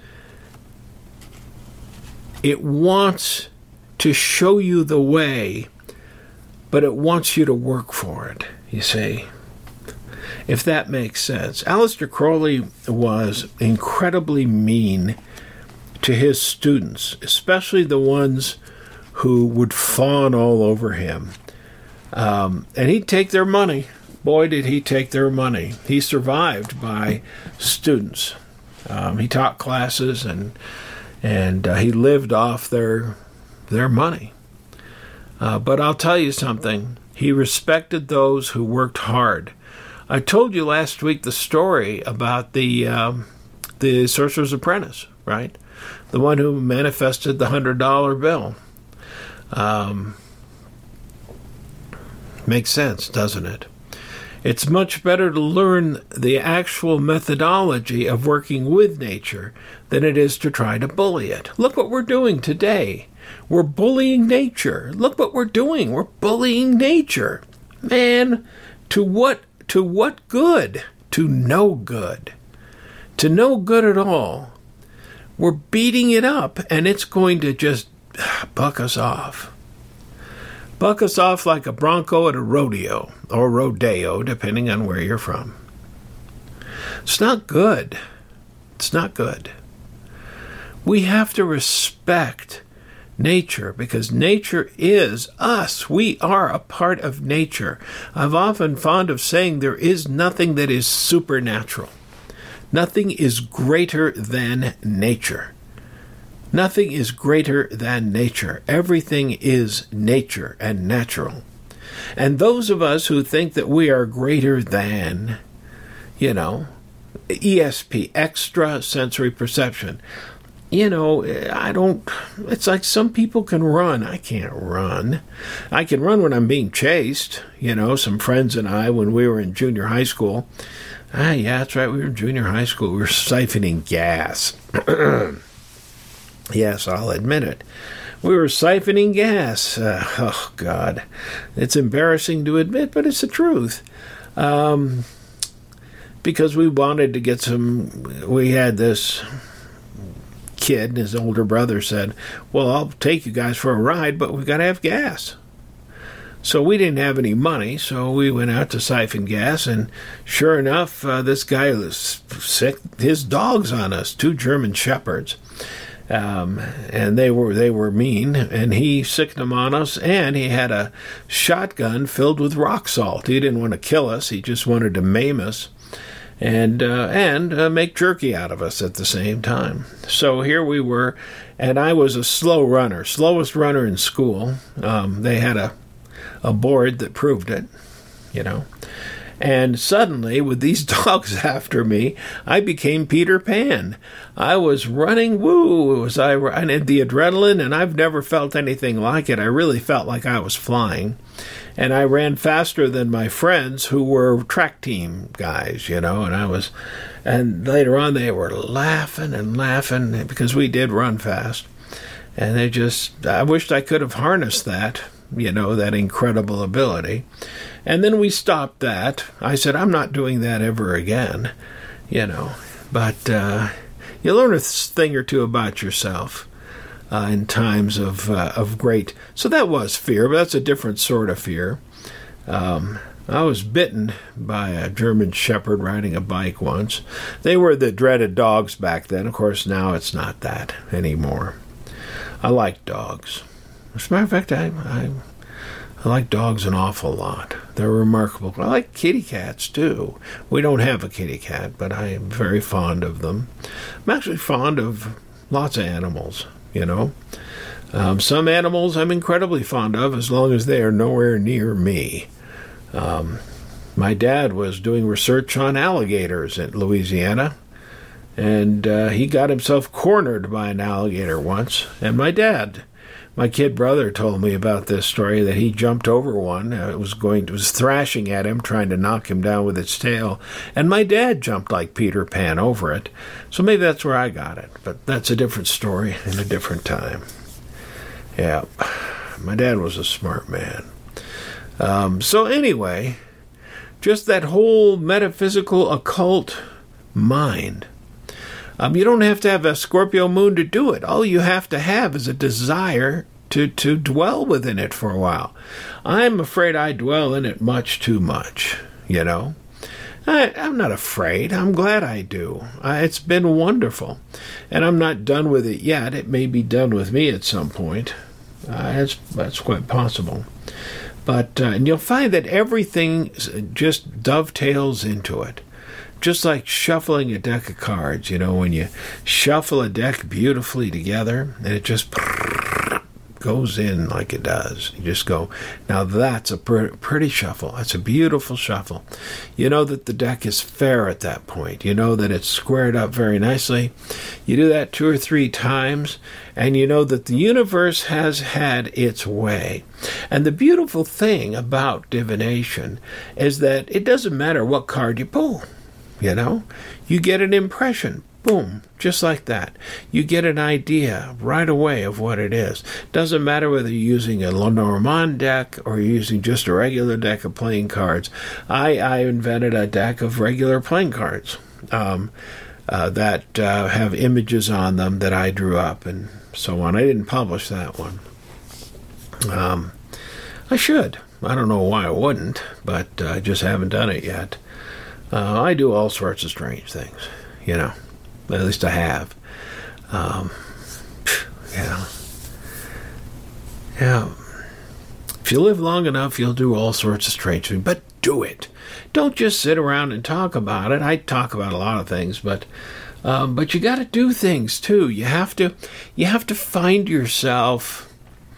it wants to show you the way, but it wants you to work for it, you see, if that makes sense. Aleister Crowley was incredibly mean to his students, especially the ones who would fawn all over him. Um, and he'd take their money. Boy, did he take their money. He survived by students. Um, he taught classes, and and uh, he lived off their their money. Uh, but I'll tell you something. He respected those who worked hard. I told you last week the story about the um, the Sorcerer's Apprentice, right? The one who manifested the hundred dollar bill. Um, makes sense, doesn't it? It's much better to learn the actual methodology of working with nature than it is to try to bully it. Look what we're doing today. We're bullying nature. Look what we're doing. We're bullying nature. Man, to what to what good? To no good. To no good at all. We're beating it up, and it's going to just buck us off. Buck us off like a bronco at a rodeo, or rodeo, depending on where you're from. It's not good. It's not good. We have to respect nature, because nature is us. We are a part of nature. I'm often fond of saying there is nothing that is supernatural. Nothing is greater than nature. Nothing is greater than nature. Everything is nature and natural. And those of us who think that we are greater than, you know, E S P, extra sensory perception, you know, I don't, it's like some people can run. I can't run. I can run when I'm being chased. You know, some friends and I, when we were in junior high school, ah, yeah, that's right, we were in junior high school, we were siphoning gas. Yes, I'll admit it. We were siphoning gas. Uh, oh, God. It's embarrassing to admit, but it's the truth. Um, because we wanted to get some... We had this kid, his older brother said, well, I'll take you guys for a ride, but we've got to have gas. So we didn't have any money, so we went out to Siphon Gas, and sure enough, uh, this guy was sick his dogs on us, two German Shepherds. Um, and they were they were mean, and he sicked them on us, and he had a shotgun filled with rock salt. He didn't want to kill us, he just wanted to maim us and uh, and uh, make jerky out of us at the same time. So here we were, and I was a slow runner, slowest runner in school. Um, they had a, a board that proved it, you know. And suddenly, with these dogs after me, I became Peter Pan. I was running, woo, was I, and the adrenaline, and I've never felt anything like it. I really felt like I was flying. And I ran faster than my friends who were track team guys, you know, and I was, and later on they were laughing and laughing because we did run fast. And they just, I wished I could have harnessed that, you know, that incredible ability. And then we stopped that. I said, I'm not doing that ever again, you know. But uh, you learn a thing or two about yourself uh, in times of uh, of great. So that was fear, but that's a different sort of fear. Um, I was bitten by a German Shepherd riding a bike once. They were the dreaded dogs back then. Of course, now it's not that anymore. I like dogs. As a matter of fact, I, I I like dogs an awful lot. They're remarkable. I like kitty cats, too. We don't have a kitty cat, but I am very fond of them. I'm actually fond of lots of animals, you know. Um, some animals I'm incredibly fond of as long as they are nowhere near me. Um, my dad was doing research on alligators in Louisiana, and uh, he got himself cornered by an alligator once, and my dad... My kid brother told me about this story, that he jumped over one. Uh, it was going, it was thrashing at him, trying to knock him down with its tail. And my dad jumped like Peter Pan over it. So maybe that's where I got it. But that's a different story in a different time. Yeah, my dad was a smart man. Um, so anyway, just that whole metaphysical occult mind. Um, you don't have to have a Scorpio moon to do it. All you have to have is a desire to, to dwell within it for a while. I'm afraid I dwell in it much too much, you know. I, I'm not afraid. I'm glad I do. I, it's been wonderful. And I'm not done with it yet. It may be done with me at some point. Uh, that's, that's quite possible. But uh, and you'll find that everything just dovetails into it. Just like shuffling a deck of cards, you know, when you shuffle a deck beautifully together and it just goes in like it does. You just go, now that's a pr- pretty shuffle. That's a beautiful shuffle. You know that the deck is fair at that point. You know that it's squared up very nicely. You do that two or three times, and you know that the universe has had its way. And the beautiful thing about divination is that it doesn't matter what card you pull. You know, you get an impression, boom, just like that. You get an idea right away of what it is. Doesn't matter whether you're using a Lenormand deck or you're using just a regular deck of playing cards. I, I invented a deck of regular playing cards um, uh, that uh, have images on them that I drew up and so on. I didn't publish that one. Um, I should. I don't know why I wouldn't, but uh, I just haven't done it yet. Uh, I do all sorts of strange things, you know. At least I have. Um, yeah. Yeah. If you live long enough, you'll do all sorts of strange things. But do it. Don't just sit around and talk about it. I talk about a lot of things, but um, but you got to do things too. You have to. You have to find yourself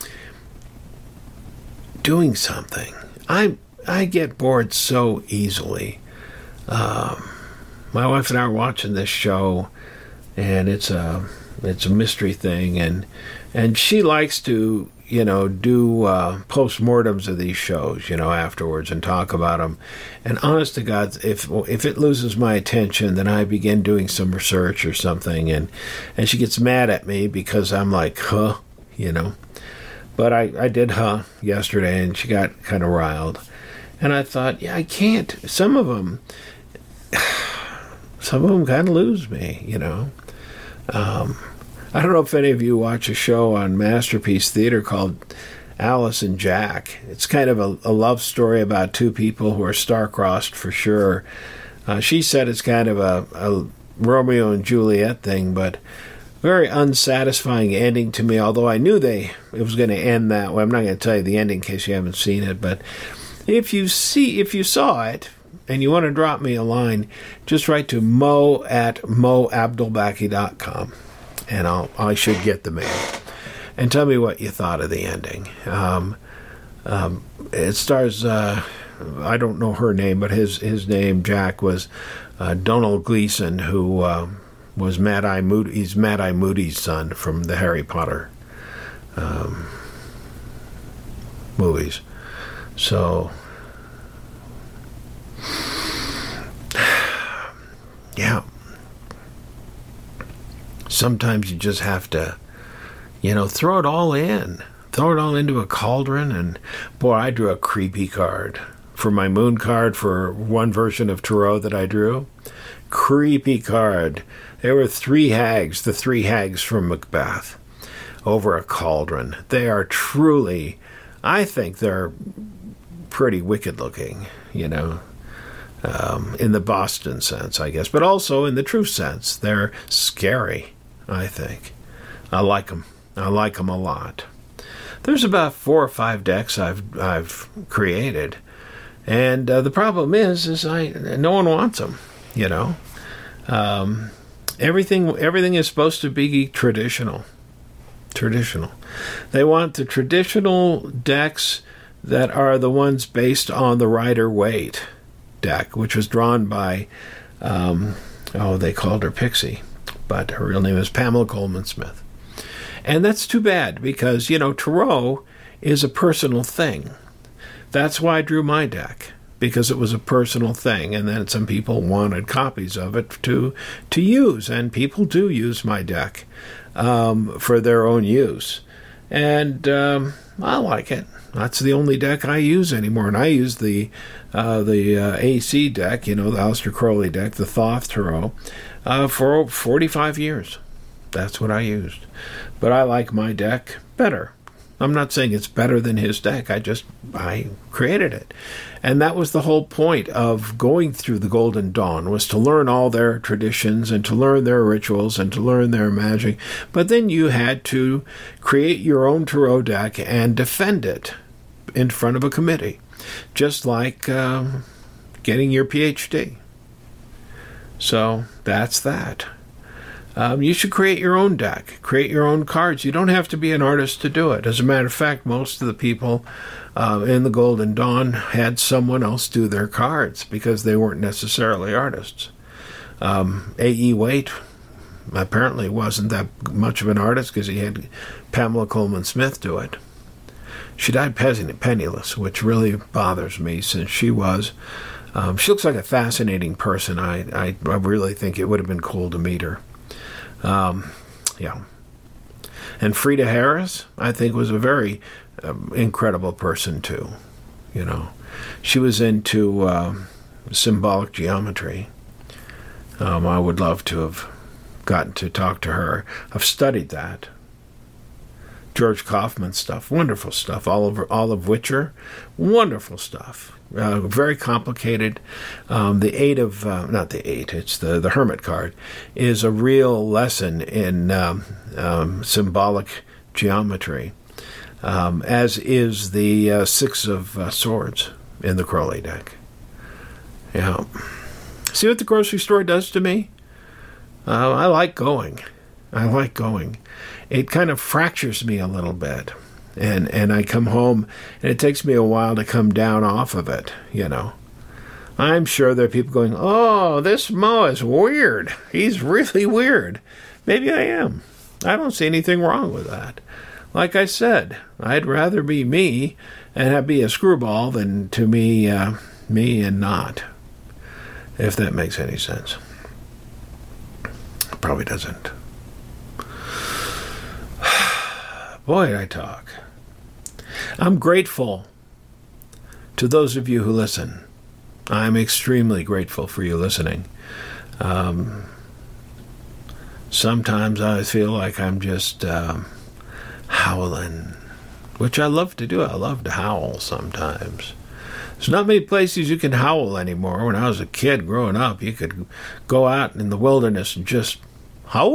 doing something. I I get bored so easily. Um, my wife and I are watching this show, and it's a it's a mystery thing, and and she likes to you know do uh, postmortems of these shows, you know, afterwards and talk about them. And honest to God, if if it loses my attention, then I begin doing some research or something, and and she gets mad at me because I'm like, huh, you know. But I I did huh yesterday, and she got kind of riled, and I thought, yeah, I can't. Some of them. Some of them kind of lose me, you know. Um, I don't know if any of you watch a show on Masterpiece Theater called Alice and Jack. It's kind of a, a love story about two people who are star-crossed for sure. Uh, she said it's kind of a, a Romeo and Juliet thing, but very unsatisfying ending to me, although I knew they it was going to end that way. I'm not going to tell you the ending in case you haven't seen it, but if you see, if you saw it, and you want to drop me a line, just write to mo at moabdelbaki dot com, and I'll, I should get the mail. And tell me what you thought of the ending. Um, um, it stars, uh, I don't know her name, but his, his name, Jack, was uh, Donald Gleason, who uh, was Mad-Eye Moody, he's Mad-Eye Moody's son from the Harry Potter um, movies. So, yeah. Sometimes you just have to, you know, throw it all in. Throw it all into a cauldron. And, boy, I drew a creepy card. For my moon card, for one version of Tarot that I drew. Creepy card. There were three hags, the three hags from Macbeth, over a cauldron. They are truly, I think they're pretty wicked looking, you know, um, in the Boston sense, I guess, but also in the true sense. They're scary, I think. I like them. I like them a lot. There's about four or five decks I've I've created, and uh, the problem is, is I no one wants them. You know, um, everything everything is supposed to be traditional. Traditional. They want the traditional decks that are the ones based on the Rider-Waite deck, which was drawn by, um, oh, they called her Pixie, but her real name is Pamela Coleman Smith. And that's too bad because, you know, Tarot is a personal thing. That's why I drew my deck, because it was a personal thing. And then some people wanted copies of it to to use, and people do use my deck um, for their own use. And um, I like it. That's the only deck I use anymore. And I use the uh, the uh, A C deck, you know, the Aleister Crowley deck, the Thoth Tarot, uh, for forty-five years. That's what I used. But I like my deck better. I'm not saying it's better than his deck. I just, I created it. And that was the whole point of going through the Golden Dawn, was to learn all their traditions and to learn their rituals and to learn their magic. But then you had to create your own Tarot deck and defend it in front of a committee, just like um, getting your P H D. So that's that. Um, you should create your own deck, create your own cards. You don't have to be an artist to do it. As a matter of fact, most of the people uh, in the Golden Dawn had someone else do their cards because they weren't necessarily artists. Um, A E. Waite apparently wasn't that much of an artist because he had Pamela Coleman Smith do it. She died penniless, which really bothers me since she was. Um, she looks like a fascinating person. I, I, I really think it would have been cool to meet her. Um, yeah. And Frida Harris, I think, was a very um, incredible person, too. You know, she was into uh, symbolic geometry. Um, I would love to have gotten to talk to her. I've studied that. George Kaufman stuff, wonderful stuff. Oliver, Olive Witcher, wonderful stuff. Uh, very complicated. Um, the eight of, uh, not the eight, it's the, the Hermit card, is a real lesson in um, um, symbolic geometry, um, as is the uh, Six of uh, Swords in the Crowley deck. Yeah. See what the grocery store does to me? Uh, I like going. I like going. It kind of fractures me a little bit. And and I come home, and it takes me a while to come down off of it, you know. I'm sure there are people going, oh, this Mo is weird. He's really weird. Maybe I am. I don't see anything wrong with that. Like I said, I'd rather be me and be a screwball than to me, uh, me and not, if that makes any sense. It probably doesn't. Boy, I talk. I'm grateful to those of you who listen. I'm extremely grateful for you listening. Um, sometimes I feel like I'm just um, howling which I love to do. I love to howl sometimes. There's not many places you can howl anymore. When I was a kid growing up, you could go out in the wilderness and just howl,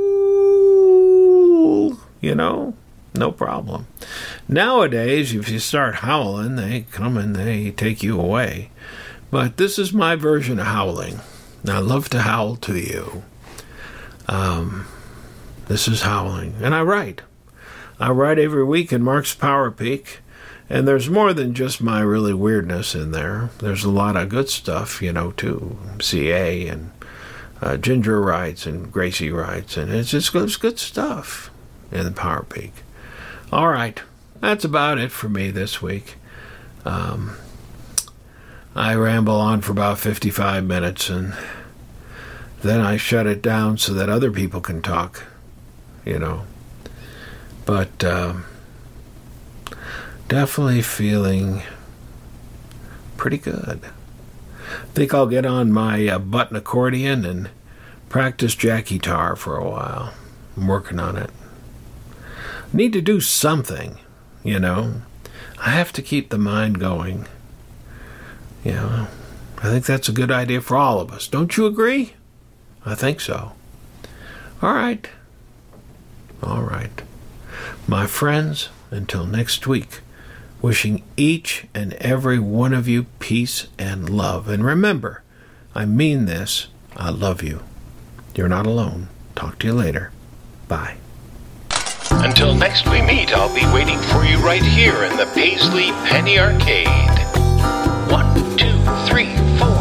you know, no problem. Nowadays, if you start howling, they come and they take you away. But this is my version of howling. I love to howl to you. Um, this is howling. And I write. I write every week in Mark's Power Peak. And there's more than just my really weirdness in there. There's a lot of good stuff, you know, too. C A and uh, Ginger writes and Gracie writes. And it's just it's good stuff in the Power Peak. All right. That's about it for me this week. Um, I ramble on for about fifty-five minutes, and then I shut it down so that other people can talk, you know. But um, definitely feeling pretty good. I think I'll get on my uh, button accordion and practice jack guitar for a while. I'm working on it. Need to do something, you know. I have to keep the mind going. You know, I think that's a good idea for all of us. Don't you agree? I think so. All right. All right. My friends, until next week, wishing each and every one of you peace and love. And remember, I mean this. I love you. You're not alone. Talk to you later. Bye. Until next we meet, I'll be waiting for you right here in the Paisley Penny Arcade. One, two, three, four.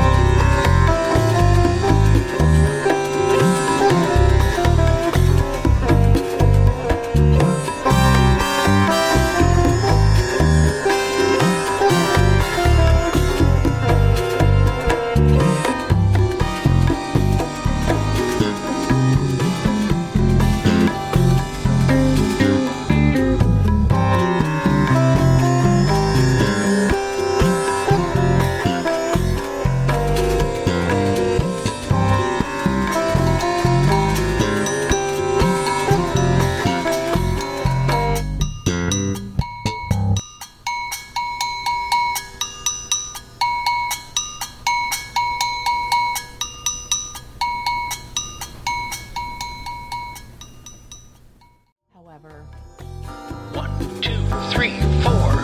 One, two, three, four.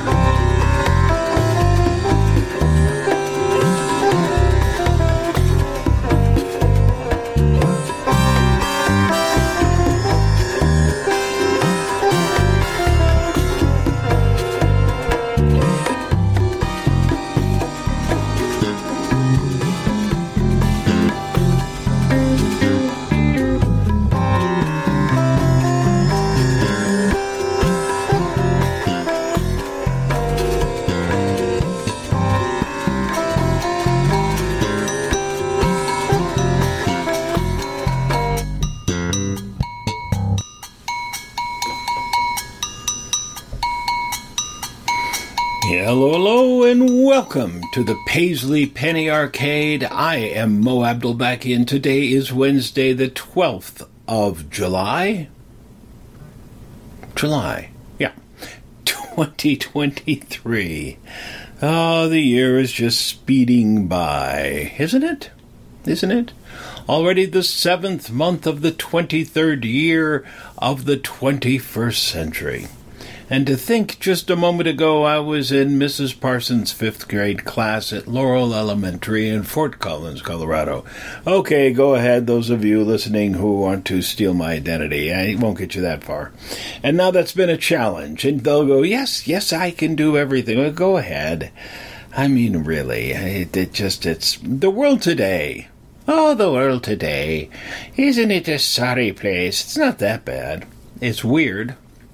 Hello, hello, and welcome to the Paisley Penny Arcade. I am Mo Abdelbaki, and today is Wednesday, the twelfth of July. July, yeah, twenty twenty-three. Oh, the year is just speeding by, isn't it? Isn't it? Already the seventh month of the twenty-third year of the twenty-first century. And to think just a moment ago I was in Missus Parsons' fifth grade class at Laurel Elementary in Fort Collins, Colorado. Okay, go ahead, those of you listening who want to steal my identity. I won't get you that far. And now that's been a challenge. And they'll go, yes, yes, I can do everything. Well, go ahead. I mean, really, it, it just, it's the world today. Oh, the world today. Isn't it a sorry place? It's not that bad. It's weird.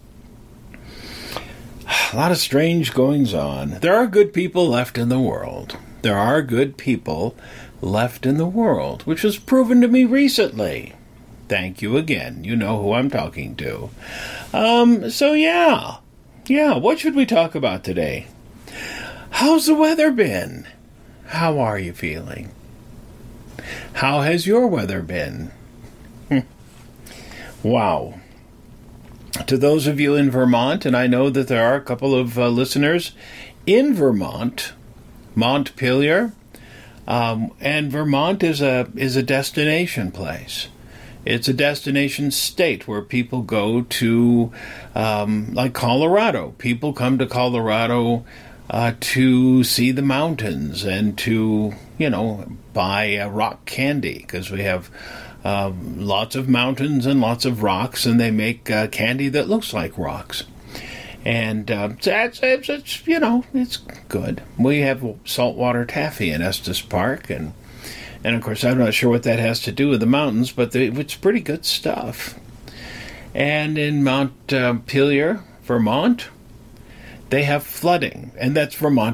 A lot of strange goings on. There are good people left in the world. There are good people left in the world, which was proven to me recently. Thank you again. You know who I'm talking to. Um, so yeah. Yeah, what should we talk about today? How's the weather been? How are you feeling? How has your weather been? Wow. to those of you in Vermont, and I know that there are a couple of uh, listeners in Vermont, Montpelier, um, and Vermont is a is a destination place. It's a destination state where people go to, um, like Colorado. People come to Colorado uh, to see the mountains and to, you know, buy uh, rock candy, because we have uh, lots of mountains and lots of rocks, and they make uh, candy that looks like rocks. And uh, it's, it's, it's, you know, it's good. We have saltwater taffy in Estes Park, and And, of course, I'm not sure what that has to do with the mountains, but the, it's pretty good stuff. And in Montpelier, Vermont, they have flooding, and that's Vermont